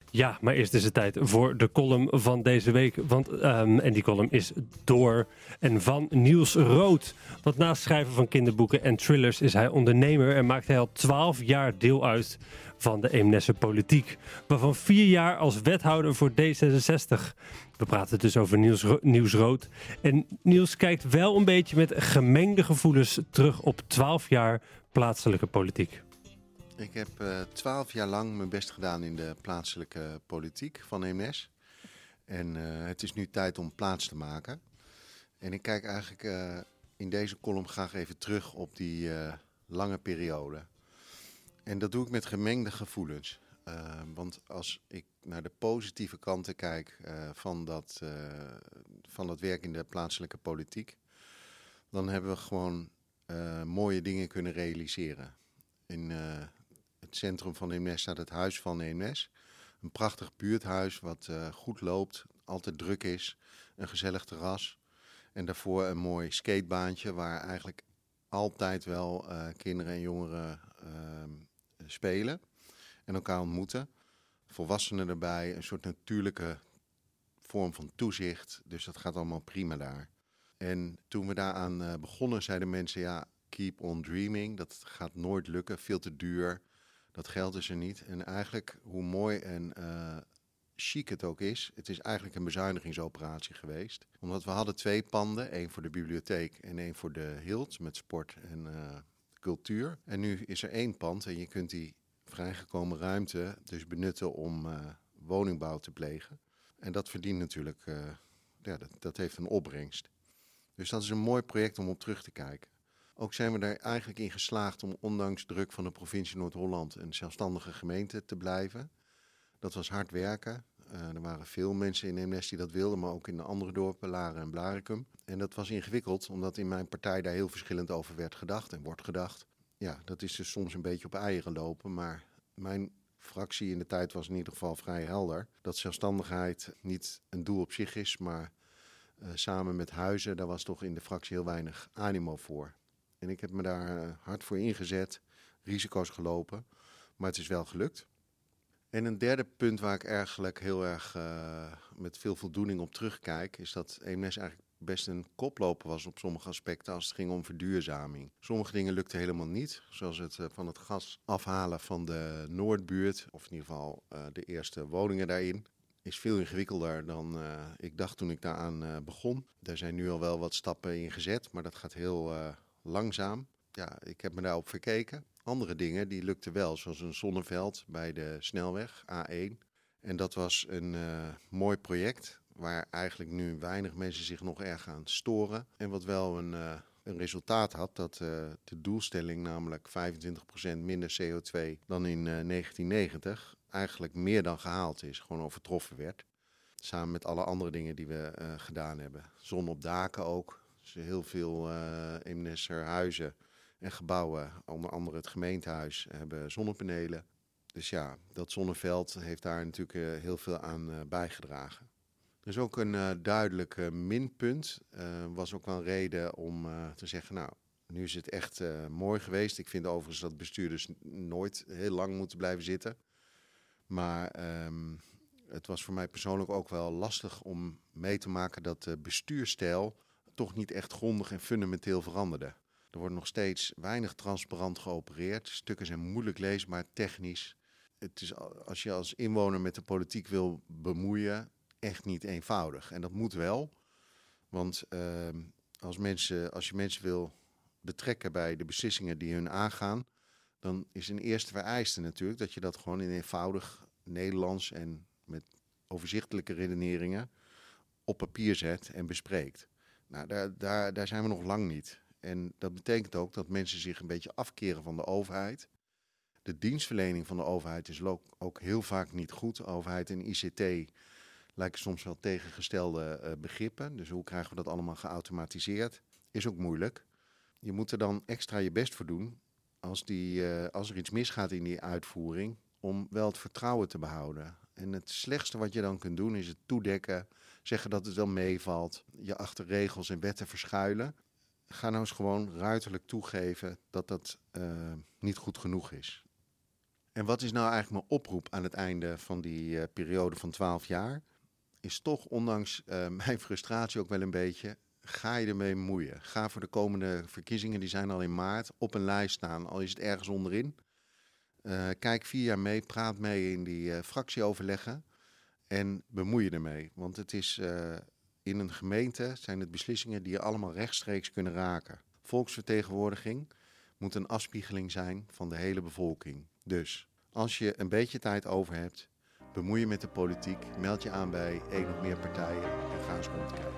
Ja, maar eerst is het tijd voor de column van deze week. En die column is door en van Niels Rood. Want naast schrijven van kinderboeken en thrillers is hij ondernemer en maakt hij al 12 jaar deel uit van de Eemnesse politiek. Waarvan 4 jaar als wethouder voor D66. We praten dus over Niels Rood. En Niels kijkt wel een beetje met gemengde gevoelens terug op 12 jaar plaatselijke politiek. Ik heb 12 jaar lang mijn best gedaan in de plaatselijke politiek van Eemnes. En het is nu tijd om plaats te maken. En ik kijk eigenlijk in deze column graag even terug op die lange periode. En dat doe ik met gemengde gevoelens. Want als ik naar de positieve kanten kijk van dat werk in de plaatselijke politiek, dan hebben we gewoon mooie dingen kunnen realiseren. In het centrum van Eemnes staat het Huis van Eemnes. Een prachtig buurthuis wat goed loopt, altijd druk is, een gezellig terras. En daarvoor een mooi skatebaantje waar eigenlijk altijd wel kinderen en jongeren spelen en elkaar ontmoeten. Volwassenen erbij, een soort natuurlijke vorm van toezicht. Dus dat gaat allemaal prima daar. En toen we daaraan begonnen zeiden mensen, ja, keep on dreaming. Dat gaat nooit lukken, veel te duur. Dat geld is er niet. En eigenlijk, hoe mooi en chic het ook is, het is eigenlijk een bezuinigingsoperatie geweest. Omdat we hadden 2 panden, 1 voor de bibliotheek en 1 voor de Hild met sport en cultuur. En nu is er 1 pand en je kunt die vrijgekomen ruimte dus benutten om woningbouw te plegen. En dat verdient natuurlijk, dat heeft een opbrengst. Dus dat is een mooi project om op terug te kijken. Ook zijn we er eigenlijk in geslaagd om ondanks druk van de provincie Noord-Holland een zelfstandige gemeente te blijven. Dat was hard werken. Er waren veel mensen in Eemnes die dat wilden, maar ook in de andere dorpen, Laren en Blaricum. En dat was ingewikkeld, omdat in mijn partij daar heel verschillend over werd gedacht en wordt gedacht. Ja, dat is dus soms een beetje op eieren lopen, maar mijn fractie in de tijd was in ieder geval vrij helder. Dat zelfstandigheid niet een doel op zich is, maar samen met Huizen, daar was toch in de fractie heel weinig animo voor. En ik heb me daar hard voor ingezet, risico's gelopen, maar het is wel gelukt. En een derde punt waar ik eigenlijk heel erg met veel voldoening op terugkijk, is dat Eemnes eigenlijk best een koploper was op sommige aspecten als het ging om verduurzaming. Sommige dingen lukten helemaal niet, zoals het van het gas afhalen van de Noordbuurt, of in ieder geval de eerste woningen daarin. Is veel ingewikkelder dan ik dacht toen ik daaraan begon. Daar zijn nu al wel wat stappen in gezet, maar dat gaat heel langzaam. Ja, ik heb me daarop verkeken. Andere dingen die lukten wel, zoals een zonneveld bij de snelweg A1. En dat was een mooi project waar eigenlijk nu weinig mensen zich nog erg aan storen. En wat wel een resultaat had, dat de doelstelling, namelijk 25% minder CO2 dan in 1990, eigenlijk meer dan gehaald is, gewoon overtroffen werd. Samen met alle andere dingen die we gedaan hebben. Zon op daken ook. Dus heel veel Eemnesser huizen en gebouwen, onder andere het gemeentehuis, hebben zonnepanelen. Dus ja, dat zonneveld heeft daar natuurlijk heel veel aan bijgedragen. Er is ook een duidelijk minpunt. Was ook wel een reden om te zeggen, nou, nu is het echt mooi geweest. Ik vind overigens dat bestuurders nooit heel lang moeten blijven zitten. Maar het was voor mij persoonlijk ook wel lastig om mee te maken dat de bestuurstijl toch niet echt grondig en fundamenteel veranderde. Er wordt nog steeds weinig transparant geopereerd. Stukken zijn moeilijk leesbaar, technisch. Het is, als je als inwoner met de politiek wil bemoeien, echt niet eenvoudig. En dat moet wel. Want als je mensen wil betrekken bij de beslissingen die hun aangaan, dan is een eerste vereiste natuurlijk dat je dat gewoon in eenvoudig Nederlands en met overzichtelijke redeneringen op papier zet en bespreekt. Nou, daar zijn we nog lang niet. En dat betekent ook dat mensen zich een beetje afkeren van de overheid. De dienstverlening van de overheid is ook heel vaak niet goed. Overheid en ICT lijken soms wel tegengestelde begrippen. Dus hoe krijgen we dat allemaal geautomatiseerd? Is ook moeilijk. Je moet er dan extra je best voor doen als er iets misgaat in die uitvoering, om wel het vertrouwen te behouden. En het slechtste wat je dan kunt doen is het toedekken, zeggen dat het wel meevalt, je achter regels en wetten verschuilen. Ga nou eens gewoon ruiterlijk toegeven dat dat niet goed genoeg is. En wat is nou eigenlijk mijn oproep aan het einde van die periode van 12 jaar? Is toch, ondanks mijn frustratie ook wel een beetje, ga je ermee bemoeien. Ga voor de komende verkiezingen, die zijn al in maart, op een lijst staan, al is het ergens onderin. Kijk 4 jaar mee, praat mee in die fractieoverleggen en bemoei je ermee. Want het is in een gemeente zijn het beslissingen die je allemaal rechtstreeks kunnen raken. Volksvertegenwoordiging moet een afspiegeling zijn van de hele bevolking. Dus als je een beetje tijd over hebt, bemoei je met de politiek, meld je aan bij één of meer partijen en ga eens rondkijken.